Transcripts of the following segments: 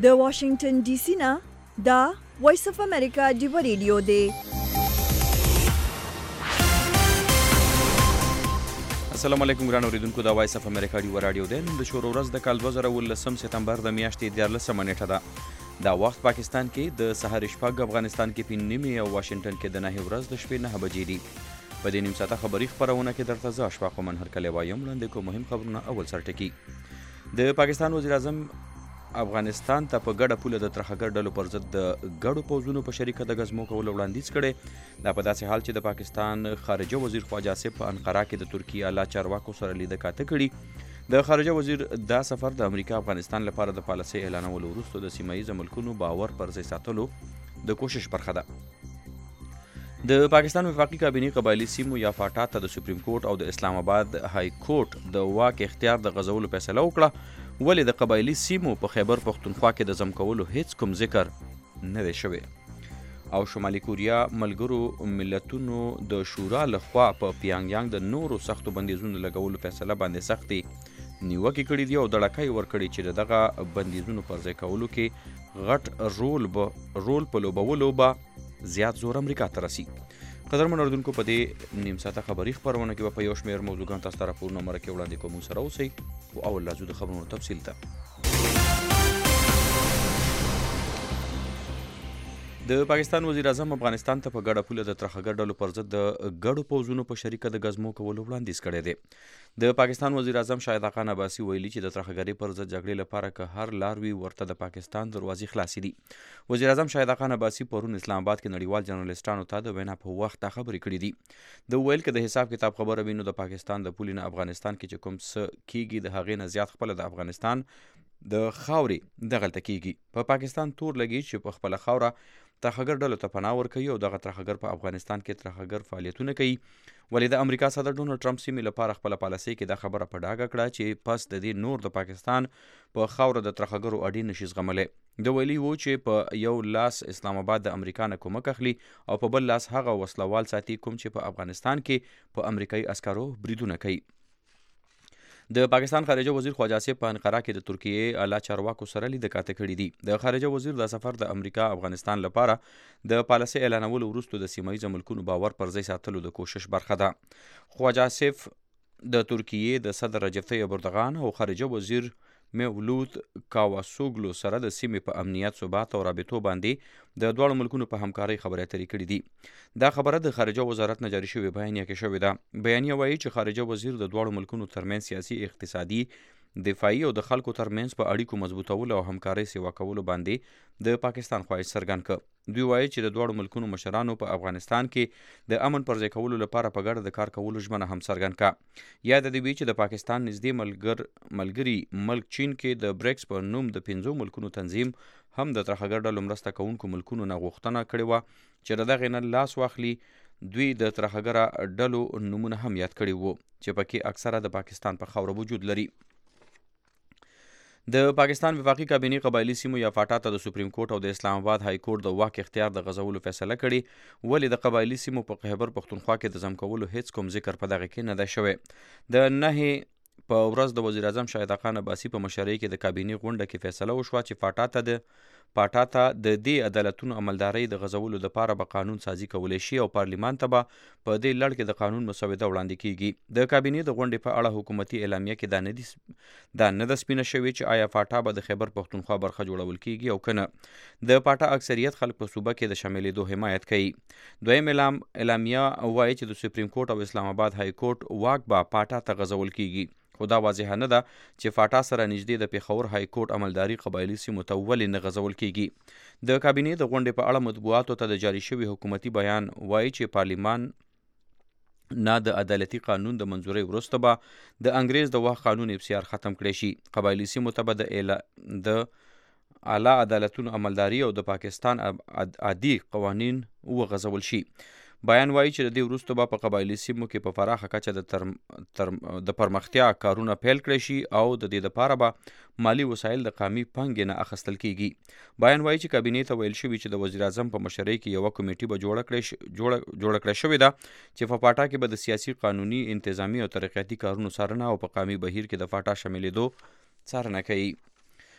د واشنگټن ډي سي نه دا وایس اف امریکا ډیو ریډیو دی. السلام علیکم ګران اوریدونکو، دا وایس اف امریکا ډیو رادیو دی. نن د شروع ورځ د کال 2019 سپتمبر د میاشتې 14 نیټه ده. دا وخت پاکستان کې د سحر شپږ، افغانستان کې 5 او واشنگټن کې د 9 ورځ د شپې 9 بجې دي. په دې نیم ساعته خبري خپرونه کې درته زه اشفاق منهر کلی وایم. وړاندې کوم مهم خبرونه. اول سرټکی د پاکستان وزیر اعظم افغانستان ته په ګډه پوله د ترهګر ډلو پر ضد د ګډو پوځونو په شریکه د غزمو کولو وړاندیز کړی. دا په داسې حال چې د پاکستان خارجه وزیر خواجه آصف په انقره کې د ترکیې اعلی چارواکو سره لیده کاته کړي. د خارجه وزیر دا سفر د امریکا افغانستان لپاره د پالیسۍ اعلانولو وروسته د سیمه ییزو ملکونو باور پر ځای ساتلو د کوشش برخه ده. د پاکستان وفاقي کابینې قبایلي سیمو یا فاټا ته د سپریم کورټ او د اسلام آباد های کورټ د واک اختیار د غځولو فیصله وکړه. ولې د قبایلي سیمو په خیبر پښتونخوا کې د ضم کولو هیڅ کوم ذکر نه دی شوی. او شمالي کوریا ملګرو ملتونو د شورا لخوا په پیانګ د نورو سختو بندیزونو لګولو فیصله باندې سختي نیوکې کړي دي او دړکای ورکړي چې دغه بندیزونو پر ځای کولو کې غټ رول په لوبولو به زیات زور امریکا ته رسي. قدرمن اوریدونکو، په دې نیم ساعته خبري خپرونه کې به په یو شمېر موضوعګانو تاسو ته راپورونه مرکه وړاندې کوم. سره اوسئ او اول لازم د خبرونو تفصیل ته. د پاکستان وزیر اعظم افغانستان ته په ګډه پوله د ترهګر ډلو پر ضد د ګډو پوځونو په شریکه د غزمو کولو وړاندیز کړی دی. د پاکستان وزیر اعظم شاهد خان عباسي ویلي چې د ترهګرۍ پر ضد جګړې لپاره که هر لار وي ورته د پاکستان دروازې خلاصې دي. وزیر اعظم شاهد خان عباسي پرون اسلام آباد کې نړیوال جرنالستانو ته د وینا په وخت خبرې کړې دي. د ویل کې د حساب کتاب خبره وینو د پاکستان د پولې نه افغانستان کې چې کوم څه کیږي د هغې نه زیات خپل د افغانستان د خاورې دغلته کیږي. په پاکستان تور لګي چې په خپل خاوره ترهګر ډلو ته پناه ورکوي او دغه ترهګر په افغانستان کې ترهګر فعالیتونه کوي. ولې د امریکا صدر ډونالډ ټرمپ سیمې لپاره خپل پالیسۍ کې دا خبره په ډاګه کړه چې پس د دې نور د پاکستان په خاوره د ترهګرو اډې نشي زغملی. د ویلي وو چې په یو لاس اسلام آباد د امریکا نه کومک اخلي او په بل لاس هغه وسلوال ساتي کوم چې په افغانستان کې په امریکایي عسکرو بریدونه کوي. د پاکستان خارجه وزیر خواجه آصف په انقره کې د ترکیې اعلی چارواکو سره لیده کاته کړي دي. د خارجه وزیر دا سفر د امریکا افغانستان لپاره د پالیسۍ اعلانولو وروسته د سیمه ییزو ملکونو باور پر ځای ساتلو د کوشش برخه ده. خواجه آصف د ترکیې د صدر رجب طیب اردوغان او خارجه وزیر مولود کاواسوګلو سره د سیمې په امنیت، ثبات او رابطو باندې د دواړو ملکونو په همکارۍ خبرې اترې کړي دي. دا خبره د خارجه وزارت نه جاري شوې بیانیه کې شوې ده. بیانیه وایي چې خارجه وزیر د دواړو ملکونو ترمنځ سیاسي، اقتصادي، دفاعي او د خلکو ترمنځ په اړیکو مضبوطولو او همکارۍ سیوا کولو باندې د پاکستان خواهش څرګند کړ. دوی وایي چې د دواړو ملکونو مشرانو په افغانستان کې د امن پر ځای کولو لپاره په ګډه د کار کولو ژمنه هم څرګند کړه. یاد دې وي چې د پاکستان نږدې ملګري ملک چین کې د بریکس په نوم د 5 ملکونو تنظیم هم د ترهګر ډلو مرسته کوونکو ملکونو نه غوښتنه کړې وه چې د دغې نه لاس واخلي. دوی د ترهګره ډلو نومونه هم یاد کړي وو چې پکې اکثره د پاکستان په خاوره وجود لري. د پاکستان وفاقي کابینې قبایلي سیمو یا فاټا ته د سپریم کورټ او د اسلام آباد های کورټ د واک اختیار د غځولو فیصله کړې. ولې د قبایلي سیمو په خیبر پښتونخوا کې د ضم کولو هیڅ کوم ذکر په دغه کې نه دی شوی. د 9 په ورځ د وزیر اعظم شاهد خان عباسي په مشرۍ کې د کابینې غونډه کې فیصله وشوه چې فاټا ته د دې عدالتونو عملدارۍ د غځولو لپاره به قانون سازي کولی شي او پارلیمان ته به په دې لړ کې د قانون مسوده وړاندې کیږي. د کابینې د غونډې په اړه حکومتي اعلامیه کې دا نه ده سپینه شوې چې آیا فاټا به د خیبر پښتونخوا برخه جوړول کیږي او که نه. د فاټا اکثریت خلک په صوبه کې د شاملېدو حمایت کوي. دویم اعلامیه وایي چې د سپریم کورټ او اسلام آباد های کورټ واک به فاټا ته غځول کیږي. خو دا واضحه نه ده چې فاټا سره نږدې د پېښور های کورټ عملداري قبایلي سیمو ته ولې نه غځول کیږي. د کابینې د غونډې په اړه مطبوعاتو ته د جاري شوي حکومتي بیان وایي چې پارلیمان نه د عدالتي قانون د منظورۍ وروسته به د انګریز د وخت قانون افسیار ختم کړی شي. قبایلي سیمو ته به د اعلی عدالتونو عملداري او د پاکستان عادي قوانین وغځول شي. بیان وایي چې د دې وروسته به په قبایلي سیمو کې په پراخه کچه د پرمختیا کارونه پیل کړی شي او د دې لپاره به مالی وسایل د قومي پانګې نه اخیستل کیږي. بیان وایي چې کابینې ته ویل شوي چې د وزیر اعظم په مشرۍ کې یوه کمیټې به جوړه کړې شوې ده چې په فاټا کې به د سیاسي، قانوني، انتظامي او ترقیاتي کارونو څارنه او په قومي بهیر کې د فاټا شاملېدو څارنه کوي.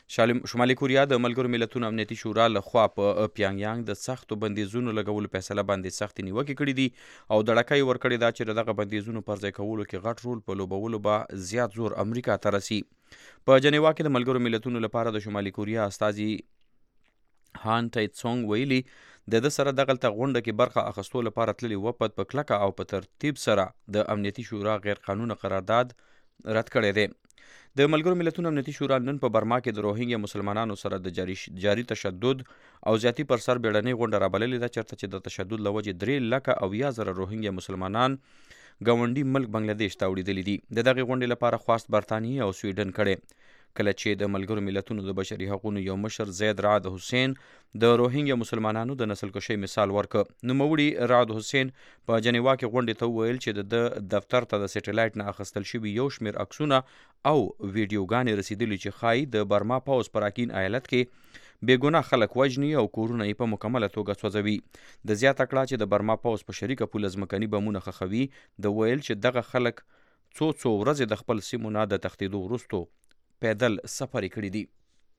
شمالي کوریا د ملګرو ملتونو امنیتي شورا لخوا په پیانګیانګ د سختو بندیزونو لګولو فیصله باندې سختې نیوکې کړې دي او دړکه یې ورکړې ده چې دغه بندیزونو پر ځای کولو کې غټ رول په لوبولو به زیات زور امریکا ته رسي. په جنیوا کې د ملګرو ملتونو لپاره د شمالي کوریا استازي هان ټایټسونګ ویلي د سره دغلته غونډه کې برخه اخیستو لپاره تللي وفد په کلکه او په ترتیب سره د امنیتي شورا غیر قانوني قرارداد رد کړی دی. د ملګرو ملتونو امنیتي شورا نن په برما کې د روهینګیا مسلمانانو سره د جاري تشدد او زیاتی پر سر بیړنۍ غونډه رابللې ده چېرته چې د تشدد له وجې 3,00,000 روهینګیا مسلمانان ګاونډي ملک بنګلادیش ته وړېدلي دي. د دغې غونډې لپاره خواست برطانیې او سویډن کړی. کله چې د ملګرو ملتونو د بشري حقوقو یو مشر زید رعد حسین د روهینګیا مسلمانانو د نسل کشۍ مثال ورکړ. نوموړي رعد حسین په جنیوا کې غونډې ته وویل چې د دفتر ته د سیټلایټ نه اخیستل شوي یو شمېر عکسونه او ویډیوګانې رسیدلي چې ښایي د برما پوځ په راکین ایالت کې بېګناه خلک وژني او کورونه یې په مکمله توګه سوځوي. د زیاته کړه چې د برما پوځ په شریکه پوله ځمکني بمونه ښخوي. د ویل چې دغه خلک څو ورځې د خپل سیمو نه د تښتېدو وروستو پیدل سفر کړی دی.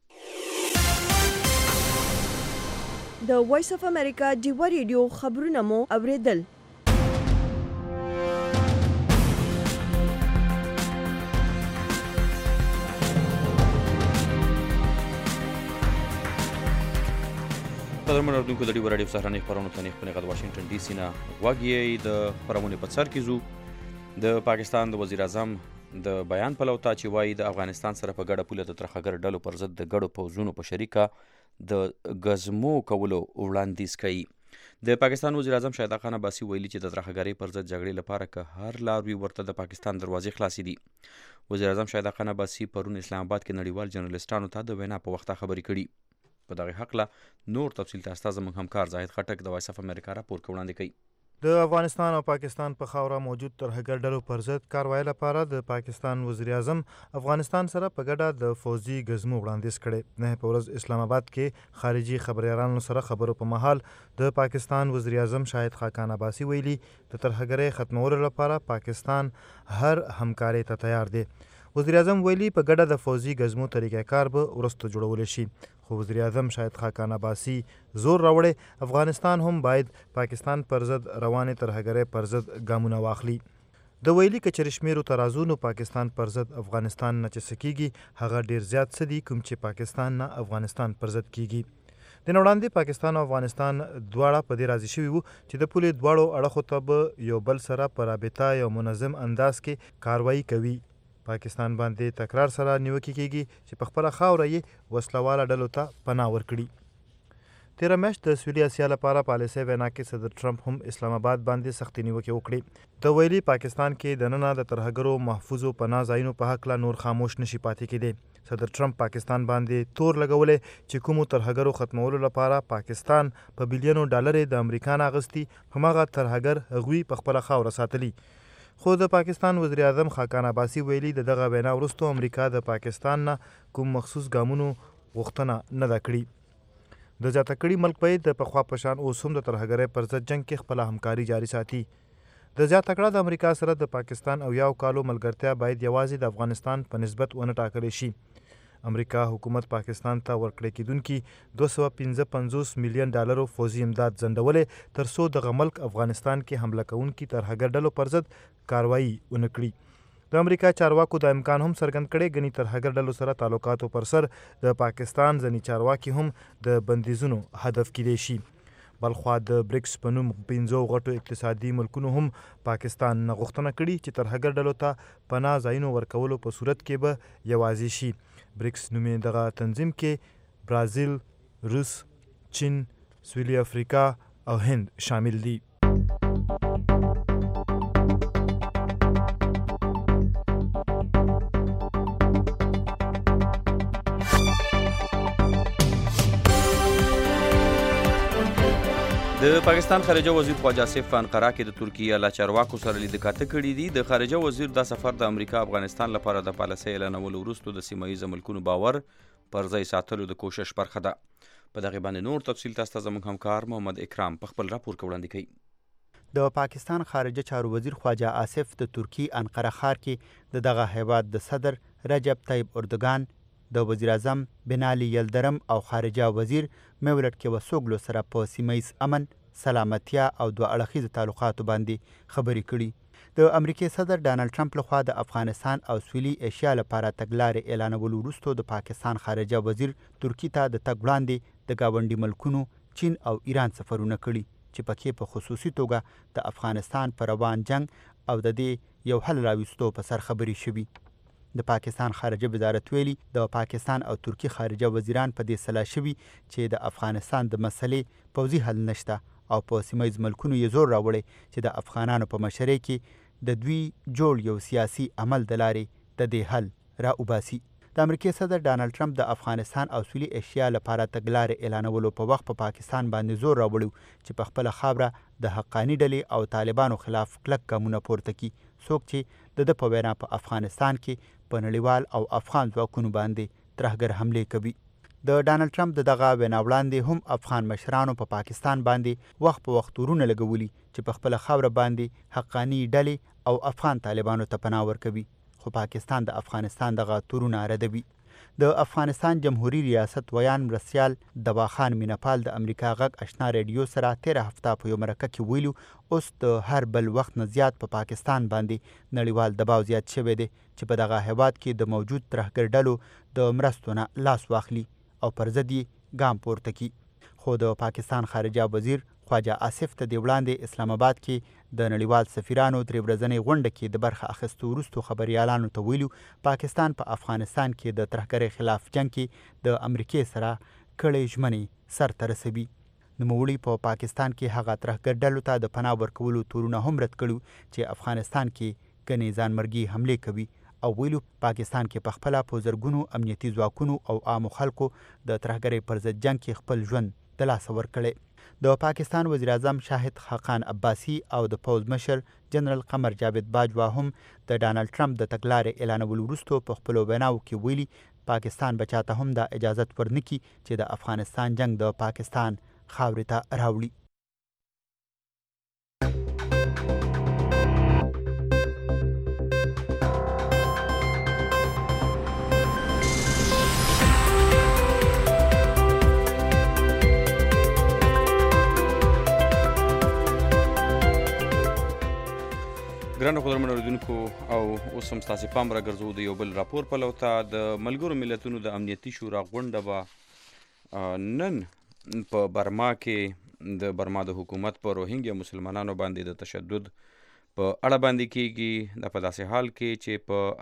د وایس اف امریکا ډیوا ریډیو خبرونه مو اوریدل. قدرمن اردوونکو د ډیوا راډیو سهارنۍ خپرونو ته نیغ په نیغه د واشنګټن ډي سي نه غوږ یې د خپرونې په سر کې ځو. د پاکستان د وزیر اعظم د بیان پلو ته چې وایي د افغانستان سره په ګډه پوله د ترهګر ډلو پر ضد د ګډو پوځونو په شریکه د ګزمو کولو وړاندیز کوي. د پاکستان وزیر اعظم شاهد خان عباسي ویلي چې د ترهګرۍ پر ضد جګړې لپاره که هر لار وي ورته د پاکستان دروازې خلاصې دي. وزیر اعظم شاهد خان عباسي پرون اسلام آباد کې نړیوال جرنالستانو ته د وینا په وخته خبرې کړي. په دغه حقله نور تفصیل ته استاد زموږ همکار زاهد خټک د وایس اف امریکا راپور وړاندې کوي. د افغانستان او پاکستان په خاوره موجود ترهګر ډلو پر ضد کاروایی لپاره د پاکستان وزیر اعظم افغانستان سره په ګډه د فوزي ګزمو وړاندیز کړی. نه په ورځ اسلام آباد کې خارجي خبريالانو سره خبرو په مهال د پاکستان وزیر اعظم شاهد خاقان عباسي ویلي د ترهګرۍ ختمولو لپاره پاکستان هر همکاري ته تیار دی. وزیر اعظم ویلي په ګډه د فوزي ګزمو طریقه کار به وروسته جوړول شي. خو وزیر اعظم شاهد خاقان عباسي زور راوړی افغانستان هم باید پاکستان پر ضد روانې ترهګرۍ پر ضد ګامونه واخلي. د ویلي که چېرې شمیرو ترازو نو پاکستان پر ضد افغانستان نه چې څه کیږي هغه ډیر زیات څه دي کوم چې پاکستان نه افغانستان پر ضد کیږي. د نه وړاندې پاکستان او افغانستان دواړه په دې راضي شوي وو چې د پولې دواړو اړخو ته به یو بل سره په رابطه یو منظم انداز کې کاروایی کوي. پاکستان باندې تکرار سره نیوکې کیږي چې په خپله خاوره یې وسلواله ډلو ته پناه ورکړي. تیره میاشت د سویلي اسیا لپاره پالیسۍ وینا کې صدر ټرمپ هم اسلام آباد باندې سختې نیوکې وکړي. د ویلي پاکستان کې دننه د ترهګرو محفوظو پناه ځایونو په هکله نور خاموش نشي پاتې کېدی. صدر ټرمپ پاکستان باندې تور لګولی چې کومو ترهګرو ختمولو لپاره پاکستان په بلیونو ډالر د امریکا نه اخیستي هماغه ترهګر هغوی په خپله خاوره ساتلي. خو د پاکستان وزیر اعظم خاقان عباسي ویلي د دغه وینا وروسته امریکا د پاکستان نه کوم مخصوص ګامونو غوښتنه نه ده کړې. د زیاته کړي ملک باید د پخوا په شان اوس هم د ترهګرۍ پر ضد جنګ کې خپله همکاري جاري ساتي. د زیاته کړه د امریکا سره د پاکستان او یو کالو ملګرتیا باید یوازې د افغانستان په نسبت ونه ټاکلی شي. امریکا حکومت پاکستان ته ورکړی کېدونکي 255 میلیون ډالرو فوزي امداد ځنډولې تر څو دغه ملک افغانستان کې حمله کوونکي ترهګر ډلو پر ضد کاروایی ونه کړي. د امریکا چارواکو دا امکان هم څرګند کړی ګنې ترهګر ډلو سره تعلقاتو پر سر د پاکستان ځینې چارواکي هم د بندیزونو هدف کیدی شي. بلخوا د بریکس په نوم 15 غټو اقتصادي ملکونو هم پاکستان نه غوښتنه کړې چې ترهګر ډلو ته پناه ځایونو ورکولو په صورت کې به یوازې شي. بریکس نومې دغه تنظیم کې برازیل، روس، چین، سویلي افریقا او هند شامل دي. د پاکستان خارجه وزیر خواجه آصف په انقره کې د ترکیې له چارواکو سره لیدکاته کړي دي. د خارجه وزیر دا سفر د امریکا افغانستان لپاره د پالیسۍ اعلانولو وروسته د سیمه ییزو ملکونو باور پر ځای ساتلو د کوشش برخه ده. په دغې باندې نور تفصیل تاسو ته زموږ همکار محمد اکرام په خپل راپور کې وړاندې کوي. د پاکستان خارجه چارو وزیر خواجه آصف د ترکیې انقره ښار کې د دغه هیواد د صدر رجب طیب اردوګان د وزیر اعظم بنالي یلدرم او خارجه وزیر میولټ کیوسوګلو سره په سیمه ییز امن، سلامتیا او دوه اړخیزو تعلقاتو باندې خبرې کړي. د امریکای صدر ډانلډ ټرمپ لخوا د افغانستان او سویلي ایشیا لپاره تګلارې اعلانولو وروسته د پاکستان خارجه وزیر ترکیې ته د تګ وړاندې د ګاونډي ملکونو چین او ایران سفرونه کړي چې پکې په خصوصي توګه د افغانستان پر روان جنگ او د دې یو حل راوستو په سر خبرې شوي. د پاکستان خارجه وزارت ویلي د پاکستان او ترکیې خارجه وزیران په دې سلا شوي چې د افغانستان د مسلې پوځي حل نشته او په سیمه ییز ملکونو یې زور راوړی چې د افغانانو په مشرۍ کې د دوی جوړ یو سیاسي عمل د لارې د دې حل را وباسي. د امریکای صدر ډانلډ ټرمپ د افغانستان او سویلي ایشیا لپاره تګلارې اعلانولو په وخت په پاکستان باندې زور راوړی چې په خپله خاوره د حقاني ډلې او طالبانو خلاف کلک ګامونه پورته کړي، څوک چې د په وینا په افغانستان کې په نړیوال او افغان ځواکونو باندې ترهګر حملې کوي. د ډانلډ ټرمپ د دغه وینا وړاندې هم افغان مشرانو په پاکستان باندې وخت په وخت تورونه لګولي چې په خپله خاوره باندې حقاني ډلې او افغان طالبانو ته پناه ورکوي، خو پاکستان د افغانستان دغه تورونه ردوي. د افغانستان جمهوریت ریاست ویان مرستیال دواخان مینپال د امریکا غږ آشنا ریډیو سره 13 هفته په یو مرکه کې ویلو اوس د هر بل وخت نه زیات په پاکستان باندې نړیوال دباو زیات شوی دی چې په دغه هیواد کې د موجود ترهګر ډلو د مرستو نه لاس واخلي او پر ضد یې ګام پورته کړي. خو د پاکستان خارجه وزیر خواجه آصف ته د وړاندې اسلام آباد کې د نړیوال سفیرانو درې ورځنۍ غونډه کې د برخه اخیستو وروستو خبریالانو ته ویلو پاکستان په افغانستان کې د ترهګرۍ خلاف جنګ کې د امریکای سره کړې ژمنې سرته رسوي. نوموړي په پاکستان کې هغه ترهګر ډلو ته د پناه ورکولو تورونه هم رد کړي چې افغانستان کې ګڼې ځانمرګي حملې کوي او ویلو پاکستان کې په خپله په زرګونو امنیتي ځواکونو او عامو خلکو د ترهګرۍ پر ضد جنګ کې خپل ژوند د لاسه ورکړی. د پاکستان وزیر اعظم شاهد خاقان عباسي او د پوځ مشر جنرال قمر جاوید باجوا هم د ډانلډ ټرمپ د تګلارې اعلانولو وروسته په خپلو ویناوو کې ویلي پاکستان به چاته هم دا اجازت ورنکړي چې د افغانستان جنگ د پاکستان خاورې ته راوړي. ګرانو قدرمنو اوریدونکو او اوس هم ستاسې پام راګرځوو د یو بل راپور پلو ته. د ملګرو ملتونو د امنیتي شورا غونډه به نن په برما کې د برما د حکومت په روهینګیا مسلمانانو باندې د تشدد په اړه باندې کیږي. دا په داسې حال کې چې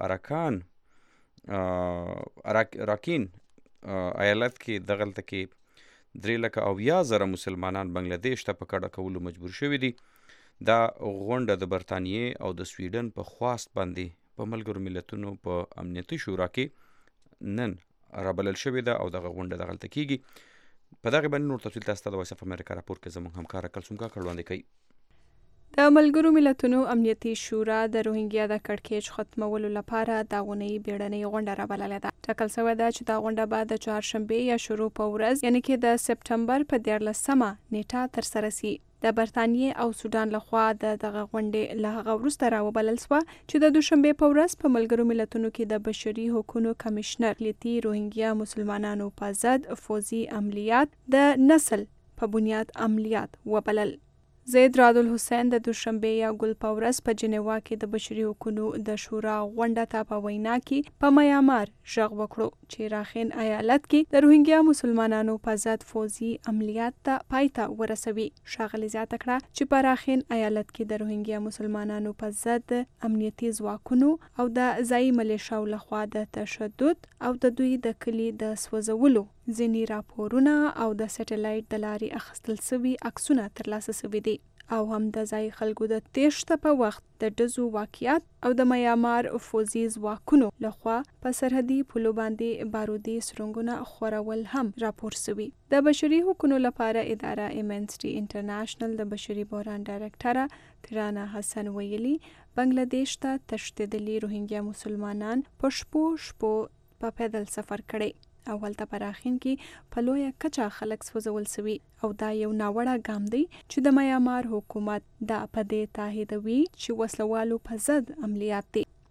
په راکین ایالت کې دغلته کې 3,70,000 مسلمانان بنگلادیش ته په کډه کولو مجبور شوي دي. دا غونډه د برطانیې او د سویډن په خواست باندې په ملګرو ملتونو په امنیتي شورا کې نن رابلل شوې ده او دغه غونډه دغلته کیږي. په دغه باندې نور تفصیل تاسو ته د وایس اف امریکا راپور کې زموږ همکاره کلثوم کاکړ وړاندې کوي. د ملګرو ملتونو امنیتي شورا د روهینګیا د کړکېچ ختمولو لپاره دا غونډه بیړنۍ غونډه رابللې ده. ټاکل شوې ده چې دا غونډه به د چهارشنبې یا شروع په ورځ یعنې کې د سپټمبر په 14مه نیټه ترسره شي. د برطانیې او سودان لخوا دغه غونډې له هغه وروسته راوبلل شوه چې د دوشنبې په ورځ په ملګرو ملتونو کې د بشري حقوقو کمشنر لیتی روهینګیا مسلمانانو په ضد فوزي عملیات د نسل په بنیاد عملیات وبلل. زید راد الحسین د دوشنبه یا ګل په ورځ په جنیوا کې د بشري حقوقو د شورا غونډه ته په وینا کې په میامار ژغ وکړو چې راخین ایالت کې د روهینګیا مسلمانانو په ضد فوزي عملیات ته پای ته ورسوي. ښاغلي زیاته کړه چې په راخین ایالت کې د روهینګیا مسلمانانو په ضد امنیتي ځواکونو او د ځایي ملیشاو لخوا د تشدد او د دوی د کلي د سوځولو ځینې راپورونه او د سټلایټ د لارې اخیستل شوي عکسونه ترلاسه شوي دي او هم د ځایي خلکو د تېښته په وخت د ډزو واقعیات او د میامار فوزي ځواکونو لخوا په سرحدي پولو باندې بارودي سرنګونه خورول هم راپور شوي. د بشري حقوقو لپاره اداره ایمنسټي انټرنیشنل د بشري بحران ډایرکټره ترانه حسن ویلي بنگلادیش ته تښتېدلي روهینګیا مسلمانان په شپو په پیدل سفر کړی او هلته په راخین کې په لویه کچه خلک سوځول شوي او دا یو ناوړه ګام دی چې د میامار حکومت دا په دې تاکیدوي چې وسلوالو په ضد عملیات دي.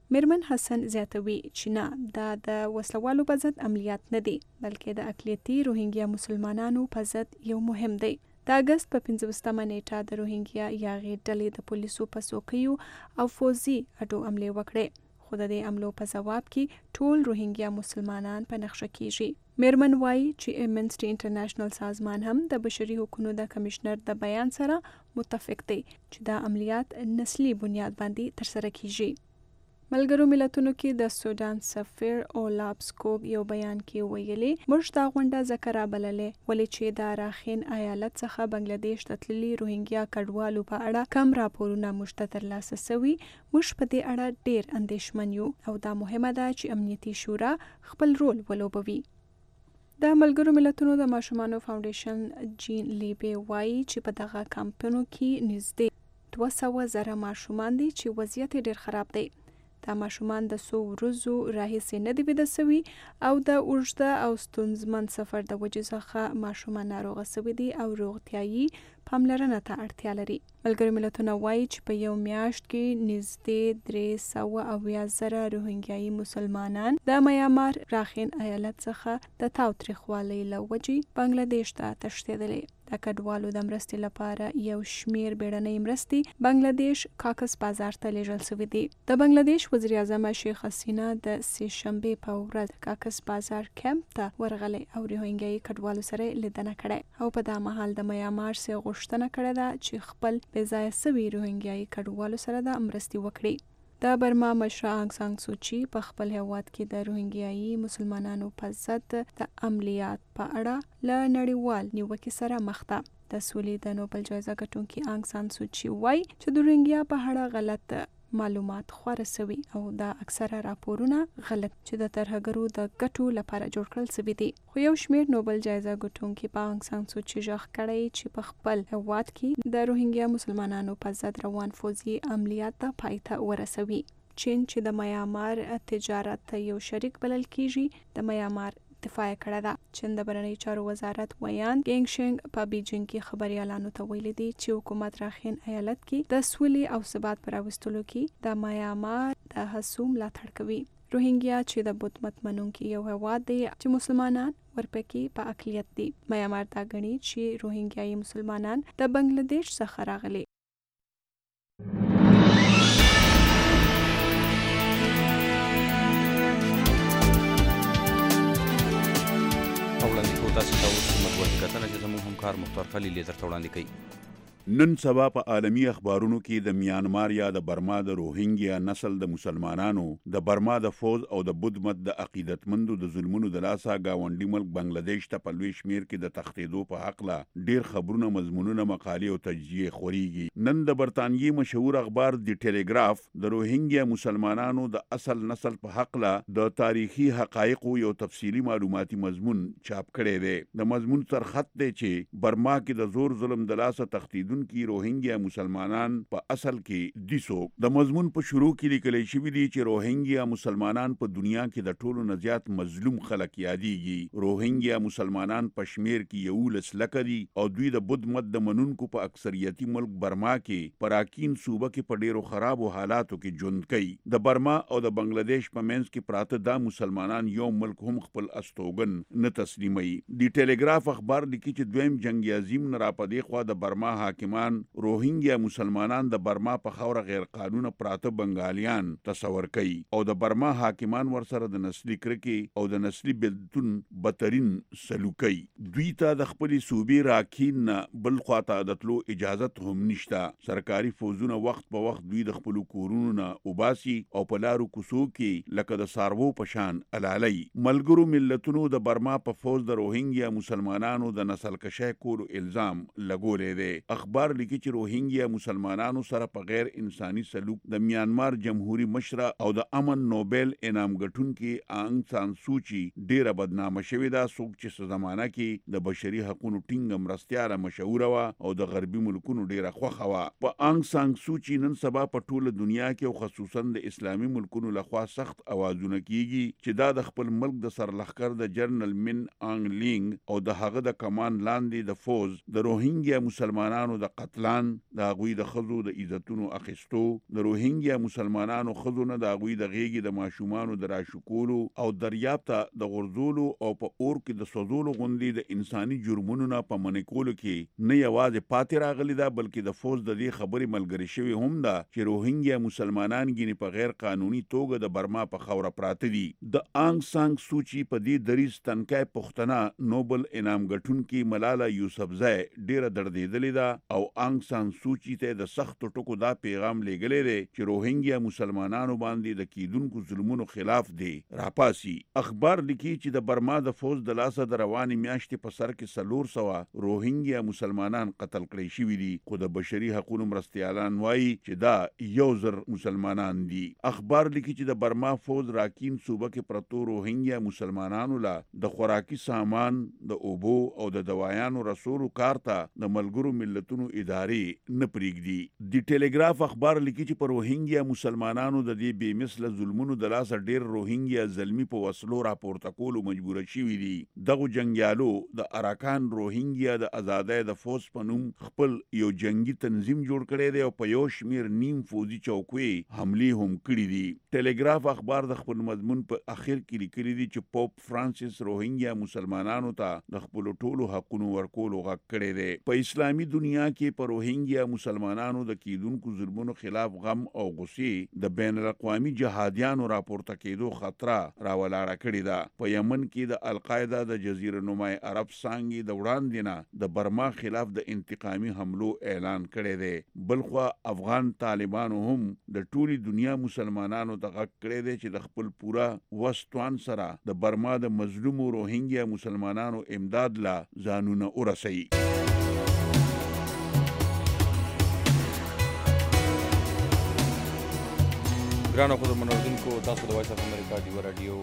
میرمن حسن زیاتوي چې نه دا د وسلوالو په ضد عملیات نه دي بلکې د اقلیتي روهینګیا مسلمانانو په ضد یو مهم دی. د اګست په 15مه نیټه د روهینګیا یاغي ډلې د پولیسو په څوکیو او فوزي اډو حملې وکړې خو د دې حملو په ځواب کې ټول روهینګیا مسلمانان په نقشه کیږي. میرمن وایي چې امنسټي انټرنیشنل سازمان هم د بشري حقوقو د کمشنر د بیان سره متفق دی چې دا عملیات نسلي بنیاد باندې ترسره کیږي. ملګرو ملتونو کې د سودان سفیر اولاب سکوب یو بیان کې ویلي موږ دا غونډه ځکه رابللې ولې چې د راخین ایالت څخه بنگلاديش ته تللي روهینګیا کډوالو په اړه کم راپورونه موږ ته ترلاسه سوي. موږ په دې اړه ډېر اندېښمن یو او دا مهمه ده چې امنیتي شورا خپل رول ولوبوي. د ملګرو ملتونو د ماشومانو فاونډیشن جین لیبي وایي چې په دغه کمپونو کې نږدې 200,000 ماشومان دي چې وضعیت ډېر خراب دی. دا ماشومان د څو ورځو راهیسې نه دي ویده سوي او د اوږده او ستونزمن سفر د وجې څخه ماشومان ناروغه سوي دي او روغتیایي پاملرنه ته اړتیا لري. ملګرو ملتونه وایي چې په یو میاشت کې نږدې 370,000 روهینګیایي مسلمانان د میانمار راخین ایالت څخه د تاوتریخوالي له وجې بنگلاديش ته تښتېدلي. د کډوالو د مرستې لپاره یو شمیر بیړنۍ مرستې بنگلاديش کاکس بازار ته لیږل سوي دي. د بنگلاديش وزیر اعظم شیخ حسینه د سې شنبې په ورځ کاکس بازار کمپ ته ورغلي او روهینګیایي کډوالو سره لیدنه کړې او په دا مهال د میانمار سره غوښتنه کړې ده چې خپل بې ځایه سوي روهینګیایي کډوالو سره د مرستې وکړي. د برما مشره آنګ سان سوچي په خپل هیواد کې د روهینګیایي مسلمانانو په ضد د عملیات په اړه له نړیوال نیوکې سره مخ ده. د سولې د نوبل جایزه ګټونکي آنګ سان سوچي وایي چې د روهینګیا په اړه غلط معلومات خوره سوي او دا اکثره راپورونه غلط چې د ترهګرو د ګټو لپاره جوړ کړل سوي دي. خو یو شمیر نوبل جایزه ګټونکي په آنګ سان سوچي ژغ کړی چې په خپل هیواد کې د روهینګیا مسلمانانو په ضد روان فوزي عملیات ته پای ته ورسوي. چین چې د میانمار تجارت یو شریک بلل کیږي د میانمار دفاع کړه ده. چین د بهرنیو چارو وزارت ویان ګینګ شینګ په بیجینګ کې خبريالانو ته ویلي دي چې حکومت راخین ایالت کې د سولې او ثبات پر راوستلو کې د میانمار د هڅو ملاتړ کوي. روهینګیا چې د بت مت منونکي یو هیواد دی چې مسلمانان ورپکې په اقلیت دي. میانمار دا غني چې روهینګیایي مسلمانان د بنگلاديش څخه راغلي. تاسو ته اوس مطبوعاتي کتنه چې زموږ همکار مختار خلیل یې درته وړاندې کوي. نن سبا په عالمی اخبارونو کې د میانمار یا د برما د روهینګیا نسل د مسلمانانو د برما د فوز او د بدمت د عقیدتمندو د ظلمونو د لاسه گاونډي ملک بنگلاديش ته په لوی شمیر کې د تښتېدو په حق لا ډیر خبرونه مضمونونه مقالې او تجزیه خوريږي. نن د برتانیې مشهور اخبار دی ټیلیګراف د روهینګیا مسلمانانو د اصل نسل په حق لا د تاریخي حقایق یو تفصیلی معلوماتي مضمون چاپ کړی دی. د مضمون سرخط دی چې برما کې د زور ظلم د لاسه تښتېدو کی روهینګیا مسلمانان په اصل کې دیسو. د مضمون په شروع کې لیکل شوی دی چې روهینګیا مسلمانان په دنیا کې د ټولو نه زیات مظلوم خلک یادېږي. روهینګیا مسلمانان په شمیر کې 11 لکه دي او دوی د بدمت د منونکو په اکثریتي ملک برما کې پراکین صوبه کې په ډیرو خرابو حالاتو کې ژوند کوي. د برما او د بنگلاديش په منځ کې پراته دا مسلمانان یو ملک هم خپل استوګن نه تسلیموي. دی ټیلیګراف اخبار لیکي چې دویم جنگ عظیم نه را پدې خوا د برما حاکمان روهینګیا مسلمانان د برما په خوره غیر قانونه پراته بنگالیان تصور کوي او د برما حاکمان ورسره د نسلی کرکې او د نسلی بدتون بدترین سلوک کوي. دوی ته د خپل صوبې راکین نه بل خواته د تلو اجازت هم نشته. سرکاري فوزونه وخت په وخت دوی د خپل کورونو نه وباسي او په لارو کوڅو کې لکه د سارو پشان علالي. ملګرو ملتونو د برما په فوز د روهینګیا مسلمانانو د نسل کشي کولو الزام لګولې دی. اخبار لیکي چې روهینګیا مسلمانانو سره په غیر انساني سلوک د میانمار جمهوریت مشره او د امن نوبل انعام ګټونکي آنګ سان سوچي ډیره بدنامه شوې ده. څوک چې زمانہ کې د بشري حقوقو ټینګ مرستياله مشهور و او د غربي ملکونو ډیره خوخه و. په آنګ سان سوچي نن سبا په ټوله دنیا کې او خصوصا د اسلامي ملکونو لخوا سخت اوازونه کیږي چې دا د خپل ملک د سرلخکر د جنرال من آنګ لینګ او د هغه د کمان لاندې د فوز د روهینګیا مسلمانانو د د قتلان، د هغوی د ښځو د عزتونو اخیستو، د روهینګیا مسلمانانو ښځو نه د هغوی د غیږې د ماشومانو د راشکولو او دریاب ته د غورځولو او په اور کې د سوځولو غوندې د انساني جرمونو نه په منع کولو کې نه یوازې پاتې راغلي ده، بلکې د فوز د دې خبرې ملګري شوي هم ده چې روهینګیا مسلمانان ګینې په غیر قانوني توګه د برما په خاوره پراته دي. د آنګ سانګ سوچي په دې دریځ تنکای پښتنه نوبل انعام ګټونکې ملاله یوسفزۍ ډیره دردېدلې ده او آنګ سانګ سوچي ته د سختو ټکو دا پیغام لیږلی دی چې روهینګیا مسلمانانو باندې د کیدونکو ظلمونو خلاف دی راپاسي. اخبار لیکي چې د برما د فوز د لاسه د روانې میاشتې په سر کې 400 روهینګیا مسلمانان قتل کړی شوي دي، خو د بشري حقوقو مرستیالان وایي چې دا 1000 مسلمانان دي. اخبار لیکي چې د برما فوز راکین صوبه کې پرتو روهینګیا مسلمانانو لا د خوراکي سامان، د اوبو او د دوايانو رسولو کار ته د ملګرو ملتونو ادارې نه پرېږدي. د ټلګراف اخبار لیکي چې پر روهینګیا مسلمانانو د دې بې مثله ظلمونو د لاسه ډېر روهینګیا زلمی په وسلو راپورته کولو مجبور شوي دي. دغه جنگیالو د اراکان روهینګیا د آزادۍ د فوز په نوم خپل یو جنگي تنظیم جوړ کړی دی او په یو شمیر نیم فوزي چوکۍ حملې هم کړي دي. ټلګراف اخبار د خپل مضمون په اخر کې لیکلي دي چې پوپ فرانسیس روهینګیا مسلمانانو ته د خپل ټولو حقونو ورکولو غږ کړی دی. په اسلامي دنیا کې په روهینګیا مسلمانانو د کیدونکو ظلمونو خلاف غم او غصې د بین الاقوامي جهادیانو راپورته کېدو خطر راولاړه کړې ده. په یمن کې د القاعده د جزیره نمای عرب څانګې د وړاندې نه د برما خلاف د انتقامي حملو اعلان کړی دی. بلخوا افغان طالبانو هم د ټولي دنیا مسلمانانو ته غږ کړی دی چې د خپل پوره وس توان سره د برما د مظلومو روهینګیا مسلمانانو امداد لا ځانونه ورسوي. ګرانو خو د منوردونکو تاسو د وایس اف امریکا ډیو راډیو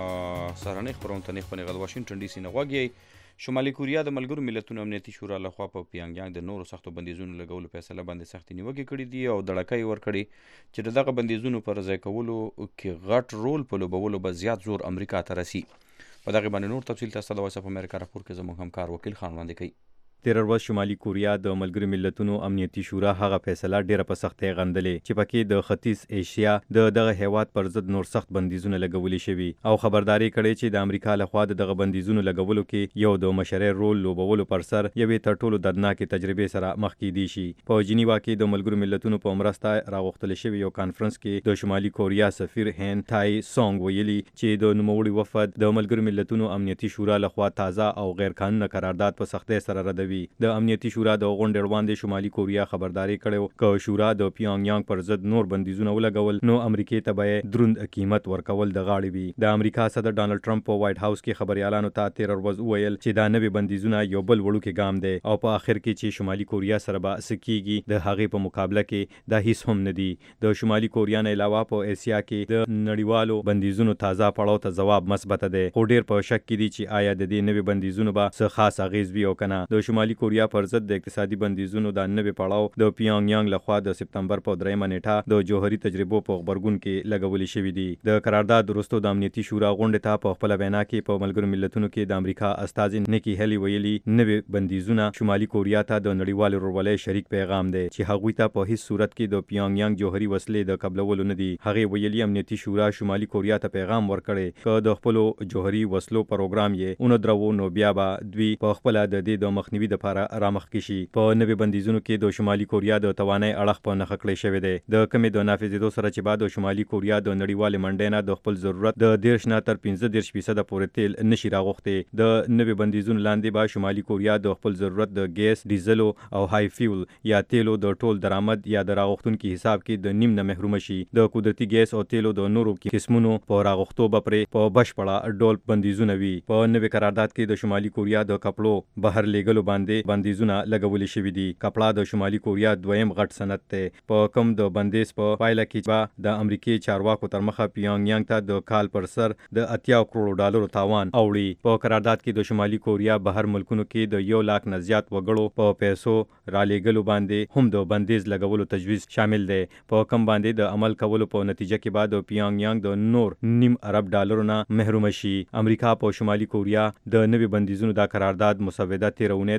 سهارنۍ خپرونه ته نیغ په نیغه د واشنګټن ډي سي نه غوږ یې. شمالي کوریا د ملګرو ملتونو امنیتي شورا لخوا په پیانګیانګ د نورو سختو بندیزونو لګولو فیصله باندې سختې نیوکې کړي دي او دړکه یې ورکړې چې د دغه بندیزونو پر ځای کولو کې غټ رول په لوبولو به زیات زور امریکا ته رسي. په دغه باندې نور تفصیل تاسو د وایس اف امریکا راپور کې زموږ همکار وکیل خان وړاندې کوي. تیر ورځ شمالي کوریا د ملګرو ملتونو امنیتي شورا هغه فیصله ډیره په سختۍ غندلې چې پکې د ختیځ ایشیا د دغه هیواد پر ضد نور سخت بندیزونه لګولې شوي او خبرداري کړې چې د امریکا لخوا دغه بندیزونو لګولو کې یو د مشرۍ رول لوبولو پر سر یوې تر ټولو دردناکې تجربې سره مخ کیدی شي. په جنیوا کې د ملګرو ملتونو په مرسته راغوښتل شوی یو کانفرنس کې د شمالي کوریا سفیر هین تای سونګ ویلي چې د نوموړي وفد د ملګرو ملتونو امنیتي شورا لخوا تازه او غیر قانوني قرارداد په سختۍ سره ردوي. د امنیتي شورا د غونډې وړاندې شمالي کوریا خبرداري کړې که شورا د پیونګیانګ پر ضد نور بندیزونه ولګول نو امریکای ته به دروند قیمت ورکول د غاړې وي. د امریکا صدر ډانلډ ټرمپ په وایټ هاوس کې خبريالانو ته تیر ورځ وویل چې دا نوې بندیزونه یو بل وړوکی ګام دی او په اخر کې چې شمالي کوریا سره به سکیږي د هغې په مقابله کې دا هیڅ هم نه دی. د شمالي کوریا نه علاوه په اسیا کې د نړیوالو بندیزونو تازه پړاو ته جواب مثبت دی خو ډیر په شک کې دي چې آیا د دې نوې بندیزونو به څه خاص اغیز وي او کنه. د شمالي کوریا پر ضد د اقتصادي بندیزونو د نوې پړاو د پیونګیانګ لخوا د سپتمبر په 3 نیټه د جوهري تجربو په خبرګون کې لګولې شوې دي. د قرارداد وروسته د امنیتي شورا غونډې ته په خپل وینا کې په ملګرو ملتونو کې د امریکا استازي نیکی هلی ویلي نوې بندیزونه شمالي کوریا ته د نړیوال ورولۍ شریک پیغام دی چې هغوی ته په هیڅ صورت کې د پیونګیانګ جوهري وسلې د قبلولو نه دي. هغه ویلي امنیتي شورا شمالي کوریا ته پیغام ورکړي چې د خپل جوهري وسلو پروګرام یې اون درو نو بیا به دوی په خپل د دې د مخنیوي لپاره رامخ کې شي. په نوې بندیزونو کې د شمالي کوریا د توانای اړخ په نښه کړی شوی دی. د کمې د نافذېدو سره چې بعد د شمالي کوریا د نړیوال منډې نه د خپل ضرورت د 10 نه تر 15% پورې تیل نشي راغوښتي. د نوې بندیزونو لاندې به شمالي کوریا د خپل ضرورت د ګیس، ډیزلو او های فیول یا تیلو د ټول درآمد یا د راغوښتونکو حساب کې د نیم نه محروم شي. د قدرتي ګیس او تیلو د نورو قسمونو په راغوښتو به پرې په بشپړه ډول بندیزونه وي. په نوې قرارداد کې د شمالي کوریا د کپړو بهر لیږلو باندې بندیزونه لګولې شوي دي. کپړه د شمالي کوریا دویم غټ صنعت دی. په کوم د بندیز په پایله کې به د امریکای چارواکو تر مخه پیونګیانګ ته د کال پر سر د 80 کروڑ ډالرو تاوان اوړي. په قرارداد کې د شمالي کوریا بهر ملکونو کې د 1 لاک نه زیات وګړو په پیسو را لېږلو باندې هم د بندیز لګولو تجویز شامل دی. په کوم باندې د عمل کولو په نتیجه کې بعد پیونګیانګ د نور نیم ارب ډالرو نه محروم شي. امریکا په شمالي کوریا د نوې بندیزونو د قرارداد مسوده تیرونه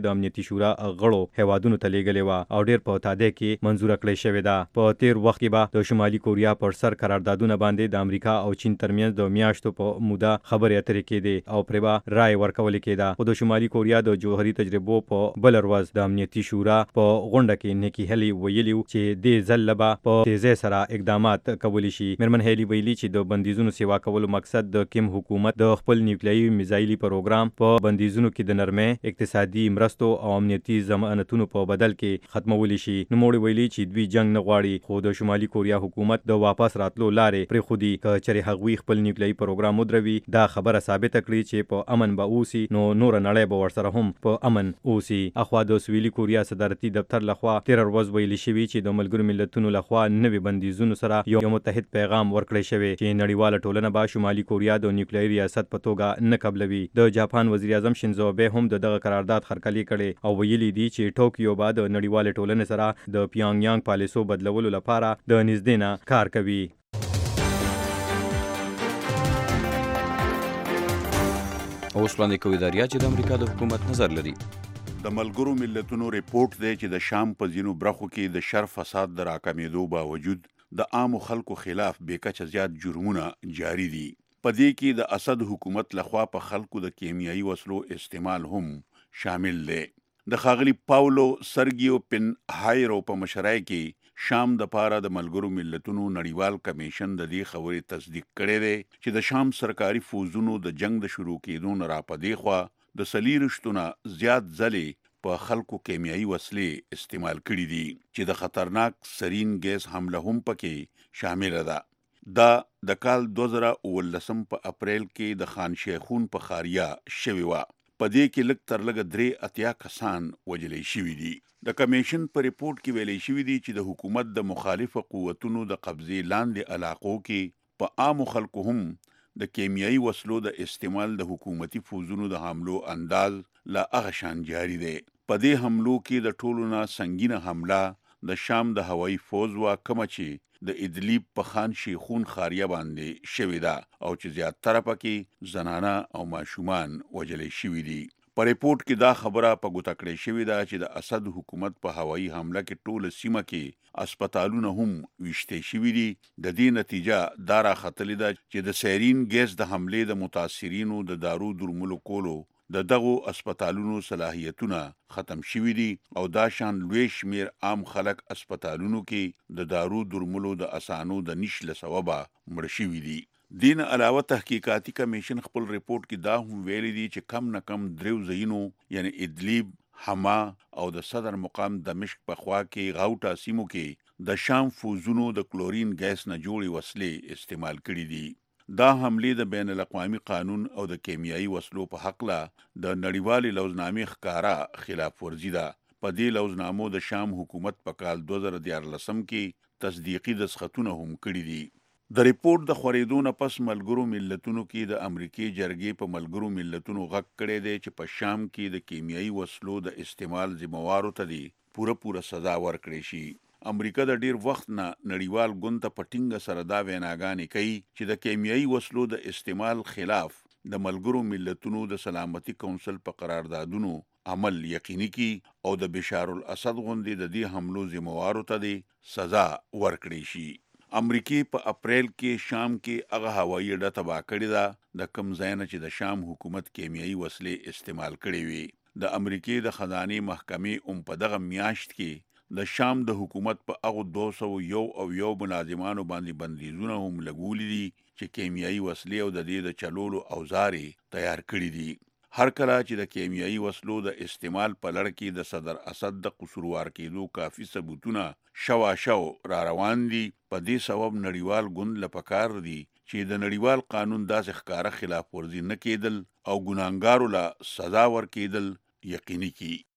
د امنیتي شورا غړو هیوادونو ته لیږلې وه او ډیر په تادیه کې منظوره کړې شوې ده. په تیر وخت کې به د شمالي کوریا پر سر قراردادونه باندې د امریکا او چین ترمنځ د میاشتو په موده خبرې اترې کېدې او پرې به رای ورکول کېده. خو د شمالي کوریا د جوهري تجربو په بل ورځ د امنیتي شورا په غونډه کې نیکی هیلی ویلي چې دې ځل به په تیزی سره اقدامات کولی شي. میرمن هیلی ویلي چې د بندیزونو سیوا کولو مقصد د کیم حکومت د خپل نیوکلیایي میزایلي پروګرام په بندیزونو کې د نرمۍ، اقتصادي مرستو او امنیتي ضمانتونو په بدل کې ختمولی شي. نوموړي ویلي چې دوی جنگ نه غواړي خو د شمالي کوریا حکومت د واپس راتلو لارې پرېښودي. که چېرې هغوی خپل نیوکلیایي پروګرام ودروي دا خبره ثابته کړي چې په امن به اوسي نو نور نړۍ به ورسره هم په امن اوسي. اخوا د سویلي کوریا صدارتي دفتر لخوا تېره ورځ ویلي شوي چې د ملګرو ملتونو لخوا نوي بندیزونو سره یو متحد پیغام ورکړی شوی چې نړیواله ټولنه به شمالي کوریا د نیوکلیایي ریاست په توګه نه قبلوي. د جاپان وزیر اعظم شینزو آبه هم دغه قرارداد هرکلی کړی او ویلي دي چې ټوکیو به د نړیوالې ټولنې سره د پیانګ یانګ پالیسو بدلولو لپاره د نږدې نه کار کوي. اوس وړاندې کوي دریا چې د امریکا د حکومت نظر لري. د ملګرو ملتونو ریپورت دی چې د شام په ځینو برخو کې د شر فساد د راکمېدو باوجود د عامو خلکو خلاف بیکچه زیات جرمونه جاری دي. په دې کې د اسد حکومت لخوا په خلکو د کیمیاوي وسلو استعمال هم شامل دی. د ښاغلي پاولو سرګیو پن هایرو په مشرۍ کې شام د پاره د ملګرو ملتونو نړیوال کمیشن د دې خبرې تصدیق کړی دی چې د شام سرکاري فوزونو د جنگ د شروع کېدو نه راپدې خوا د 40 زیات ځلې په خلکو کیمیاوي وسلې استعمال کړي دي چې د خطرناک سرین ګیس حمله هم پکې شامل ده. دا د کال 2019 په اپریل کې د خان شیخون په خاریا شوی و. په دې کې لږ تر لږه 3 کسان وژلې شوي دي. د کمیشن په ریپورت کې ویلي شوي دي چې د حکومت د مخالفه قوتونو د قبضې لاندې علاقو کې په عامو خلکو هم د کیمیاوي وسلو د استعمال د حکومتي فوزونو د حملو انداز لا هغه شان جاری دی. په دې حملو کې د ټولو نه سنگینه حمله د شام د هوایي فوز وا کوم چې د ادلیب په خان شیخون خاریه باندې شوې ده او چې زیاتره پکې زنانه او ماشومان وژلې شوي دي. په ریپورت کې دا خبره په ګوته کړې شوې ده چې د اسد حکومت په هوایي حمله کې ټوله سیمه کې اسپیټالونه هم ویشتې شوي دي. د دې نتیجه دا راختلې ده چې د سیرین ګیس د حملې د متاثرینو د دارو درملو کولو د دغو اسپیټالونو صلاحیتونه ختم شوي دي او دا شان لوی شمیر عام خلک اسپیټالونو کې د دارو درملو د اسانو د نش له سببه مړ شوي دي. دین علاوه تحقیقاتي کمیشن خپل ریپورت کې دا هم ویلي دي چې کم نه کم 3 ځایونو یعنی ادلیب، حما او د صدر مقام دمشق په خوا کې غوټا سیمو کې د شام فوزونو د کلورین ګیس نه جوړې وسلې استعمال کړي دي. دا حملې د بین الاقوامي قانون او د کیمیاوي وسلو په حق له د نړیوالې لوزنامې ښکارا خلاف ورزي ده. په دې لوزنامو د شام حکومت په کال 2014 کې تصدیقي دسخطونه هم کړي دي. د ریپورت د خورېدو نه پس ملګرو ملتونو کې د امریکای جرګې په ملګرو ملتونو غږ کړی دی چې په شام کې د کیمیاوي وسلو د استعمال ذمہوارو ته دی پوره سزا ورکړي شي. امریکا د ډیر وخت نه نړیوال ګوند ته په ټینګه سره دا ویناګانې کوي چې د کیمیاوي وسلو د استعمال خلاف د ملګرو ملتونو د سلامتي کونسل په قراردادونو عمل یقیني کی او د بشار الاسد غوندې د دې حملو ذمہوارو ته دی سزا ورکړي شي. امریکای په اپریل کې شام کې هغه هوایي اډه تباه کړې ده د کوم ځای نه چې د شام حکومت کیمیاوي وسلې استعمال کړې وي. د امریکای د خزانه محکمې په دغه میاشت کې د شام د حکومت په هغه 201 ملازمانو باندې بندیزونه هم لګولي دي چې کیمیاوي وسلې او د دې د چلولو اوزار تیار کړي دي. هر کله چې د کیمیاوي وسلو د استعمال په لړ کې د صدر اسد د قصوروار کېدو کافي ثبوتونه شو را روان دي، په دې سبب نړیوال ګوند لپاره دی چې د نړیوال قانون داسې ښکاره خلاف ورزي نه کېدل او ګناهګارو له سزا ورکېدل یقیني کی.